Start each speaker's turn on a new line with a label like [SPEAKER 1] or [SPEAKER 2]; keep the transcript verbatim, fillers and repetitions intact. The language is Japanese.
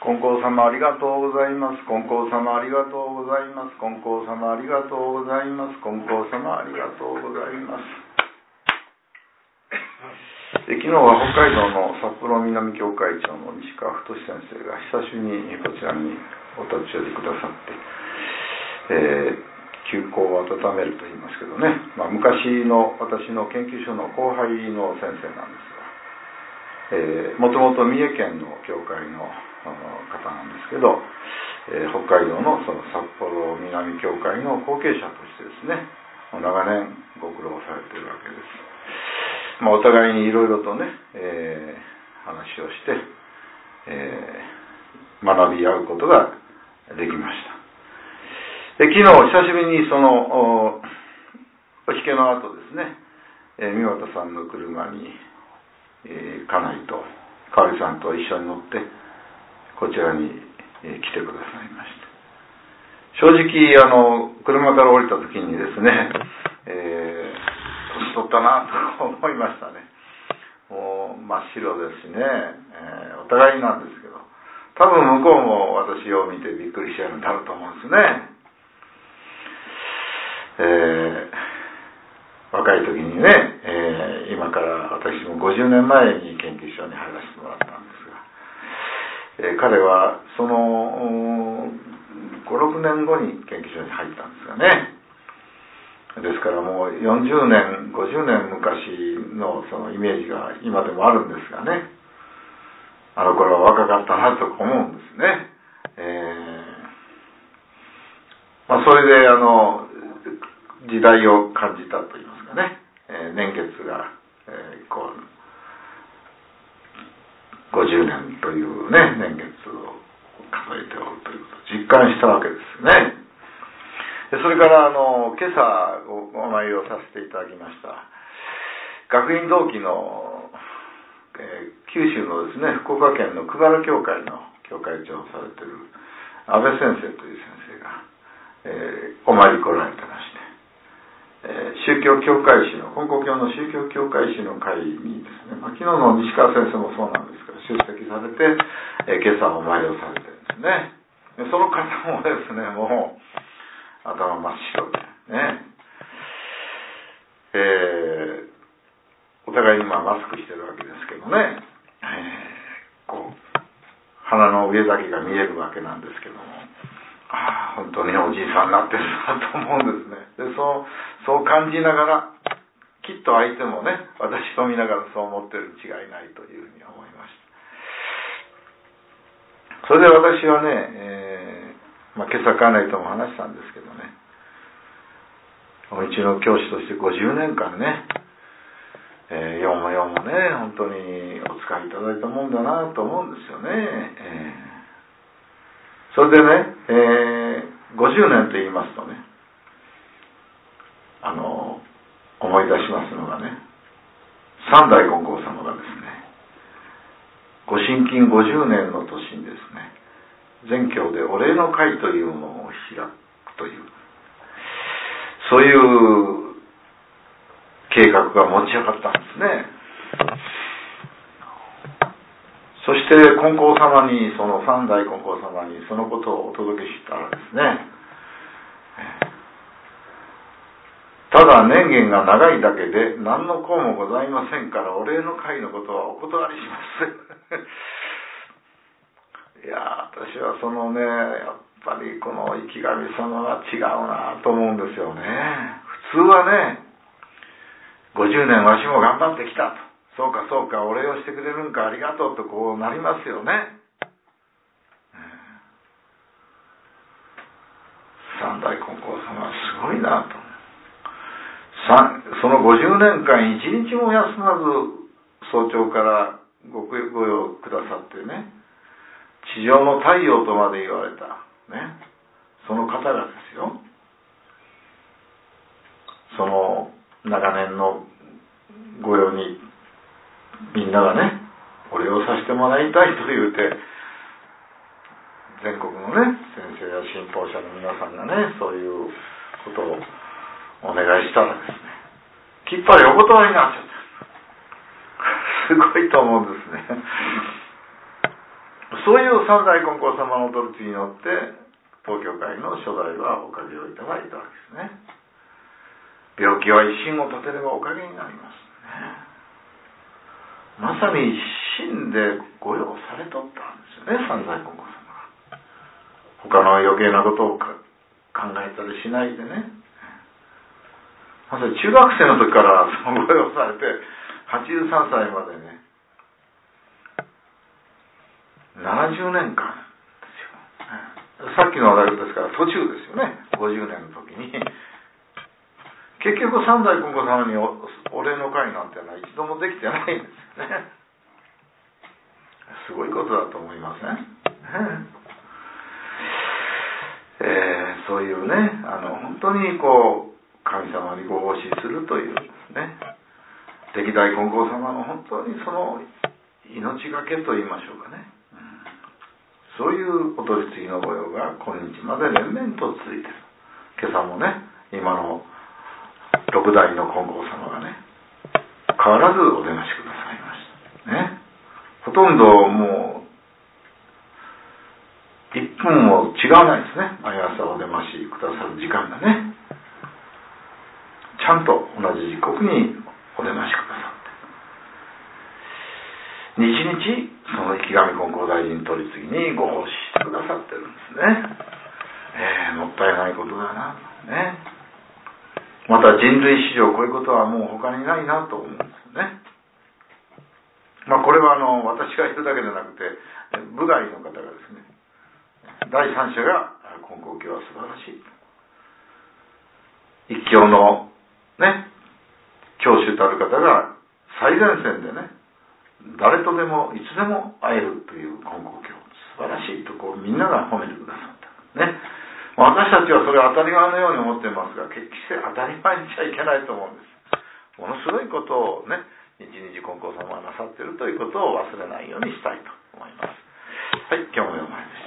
[SPEAKER 1] 金光様ありがとうございます。金光様ありがとうございます。金光様ありがとうございます。金光様ありがとうございます。で昨日は北海道の札幌南教会長の西川太先生が久しぶりにこちらにお立ち寄りくださって、えー旧交を温めると言いますけどね、まあ、昔の私の研究所の後輩の先生なんですが、えー、もともと三重県の教会の方なんですけど、えー、北海道のその札幌南教会の後継者としてですね、長年ご苦労されているわけです。まあ、お互いにいろいろとね、えー、話をして、えー、学び合うことができました。で昨日久しぶりにそのお引けの後ですね、えー、三股さんの車に、えー、家内と香織さんと一緒に乗ってこちらに、えー、来てくださいました。正直あの車から降りた時にですね、えー、年取ったなと思いましたね。もう真っ白ですしね、えー、お互いなんですけど、多分向こうも私を見てびっくりしちゃうんだろうと思うんですね。えー、若い時にね、えー、今から私もごじゅうねんまえに研究所に入らせてもらったんですが、えー、彼はそのごろくねんごに研究所に入ったんですがね、ですからもうよんじゅうねんごじゅうねん昔のそのイメージが今でもあるんですがね、あの頃は若かったなと思うんですね。えーまあ、それであの時代を感じたといいますかね、えー、年月が、えー、こうごじゅうねんというね年月を数えておるということを実感したわけですね。でそれからあの今朝お参りをさせていただきました学院同期の、えー、九州のですね福岡県の久原教会の教会長をされている安倍先生という先生が、えー、お参り来られてまして、えー、宗教教会士の、本校教の宗教教会士の会にですね、まあ、昨日の西川先生もそうなんですけど、出席されて、えー、今朝お参りをされてるんですね。でその方もですね、もう、頭真っ白で、ね、えー、お互いにまあマスクしてるわけですけどね、えー、こう、鼻の上だけが見えるわけなんですけども、ああ、本当におじいさんになってるなと思うんですね。で、そう、そう感じながら、きっと相手もね、私を見ながらそう思ってるに違いないというふうに思いました。それで私はね、えー、まあ、今朝家内とも話したんですけどね、うちの教師としてごじゅうねんかんね、えー、よもよもね、本当にお使いいただいたもんだなと思うんですよね。えーそれでね、えー、ごじゅうねんと言いますとね、あの、思い出しますのがね、三代金光様がですね、ご神金ごじゅうねんの年にですね、全教でお礼の会というものを開くという、そういう計画が持ち上がったんですね。そして金光様に、その三代金光様にそのことをお届けしたらですね、ただ年限が長いだけで何の功もございませんからお礼の会のことはお断りしますいや私はそのね、やっぱりこの池上様は違うなと思うんですよね。普通はね、ごじゅうねんわしも頑張ってきたと、そうかそうかお礼をしてくれるんかありがとうとこうなりますよね。三代金光様はすごいなと。そのごじゅうねんかん一日も休まず早朝からご供養くださってね、地上の太陽とまで言われたね、その方がですよ、その長年の御用にみんながねお礼をさせてもらいたいと言うて、全国のね先生や信奉者の皆さんがねそういうことをお願いしたらですね、きっぱりお断りになっちゃった。すごいと思うんですね。 そういう三代金光様のお取り次ぎによって東教会の初代はおかげをいただいたわけですね。病気は一心を立てればおかげになりますね。まさに一心で御用されとったんですよね、三代金光様が。他の余計なことを考えたりしないでね。まさに中学生の時からその御用されてはちじゅうさんさいまでね、ななじゅうねんかんですよ。さっきの大学ですから途中ですよね。ごじゅうねんの時に結局三代金光様に お, お礼の会なんていうのは一度もできてないんですよね。すごいことだと思いません？えー、そういうね、あの本当にこう神様にご奉仕するというね、歴代金光様の本当にその命がけと言いましょうかね、うん、そういうお取り次ぎの御用が今日まで連綿と続いている。今朝もね、今の六代の金光様がね、変わらずお出ましくださいましたね。ほとんどもういっぷんも違わないですね。毎朝お出ましくださる時間がね、ちゃんと同じ時刻にお出ましくださって、日々その池上金光大臣取り次ぎにご奉仕してくださってるんですね。えー、もったいないことだなね。また人類史上こういうことはもう他にないなと思うんですよね。まあこれはあの私が言うだけじゃなくて部外の方がですね、第三者が金光教は素晴らしい、一教のね教主たる方が最前線でね、誰とでもいつでも会えるという金光教素晴らしいとこうみんなが褒めてくださったね。私たちはそれを当たり前のように思っていますが、決して当たり前にしちゃいけないと思うんです。ものすごいことをね、日々金光様がなさっているということを忘れないようにしたいと思います。はい、今日も読まれました。